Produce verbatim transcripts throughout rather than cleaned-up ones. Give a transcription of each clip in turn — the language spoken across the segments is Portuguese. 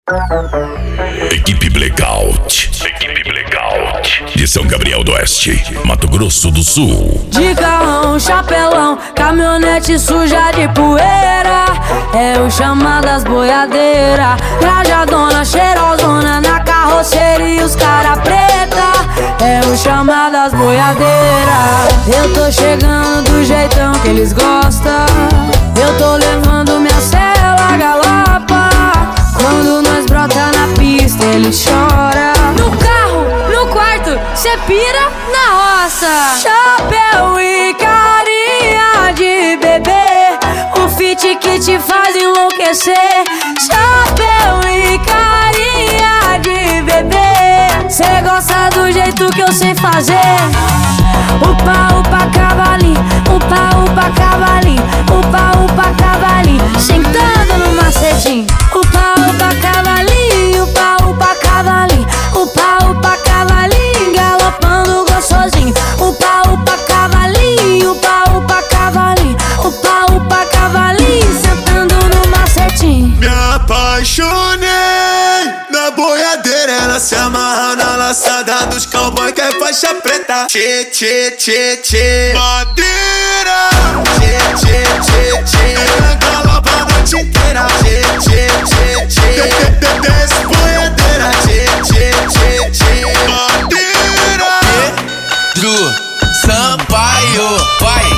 Equipe Blackout. Equipe Blackout. De São Gabriel do Oeste, Mato Grosso do Sul. De carrão, chapelão, caminhonete suja de poeira. É o chamadas boiadeira. Trajadona, cheirosona na carroceria, os cara preta. É o chamadas boiadeira. Eu tô chegando do jeitão que eles gostam. Eu tô levando minha cela galapa. Quando nós brota na pista, ele chora. No carro, no quarto, cê pira na roça. Chapéu e carinha de bebê, o fit que te faz enlouquecer. Chapéu e carinha de bebê, cê gosta do jeito que eu sei fazer. Upa, upa, cavalinho, upa, upa, cavalinho, upa, upa, cavalinho, sentando no macetinho. Upa, upa, cavalinho, upa, upa, cavalinho, upa, upa, cavalinho, galopando gostosinho. Upa, upa, cavalinho, upa, upa, cavalinho, upa, upa, cavalinho, sentando no macetinho. Me apaixonei na boiadeira, ela se amarra na laçada dos cowboy que é faixa preta. Tchê, tchê, tchê, tchê, madeira. Tchê, tchê, tchê, tchê, ela galopa a noite inteira. Tchê, tchê, tchê, tchê, desce boiadeira. Tchê, tchê, tchê, tchê, madeira. Pedro Sampaio, vai.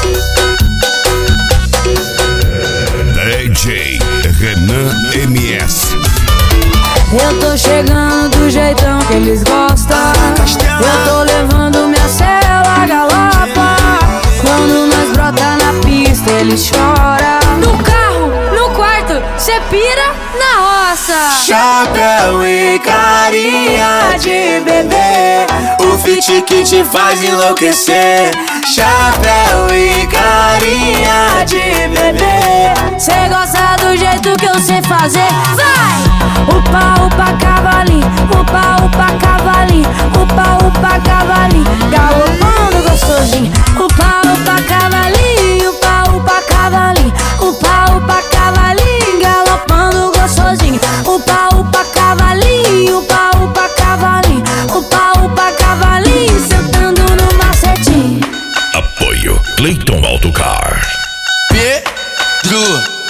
D J Renan M S. Eu tô chegando do jeitão que eles gostam. Eu tô levando minha cela galapa. Quando nós brota na pista, ele chora. No carro, no quarto, cê pira na roça. Chapéu e carinha de bebê, o fit que te faz enlouquecer. Chapéu e carinha de bebê, cê gosta do jeito que eu sei fazer. Vai! Upa, upa, cavalinho, upa, upa, cavalinho, upa, upa, cavalinho, galopando gostosinho. Upa, upa, cavalinho, upa, upa, cavalinho, upa, upa, cavalinho, galopando gostosinho. Upa, upa, cavalinho, upa, upa, cavalinho, upa, upa, cavalinho, sentando no macetinho. Apoio Clayton Autocar. Pedro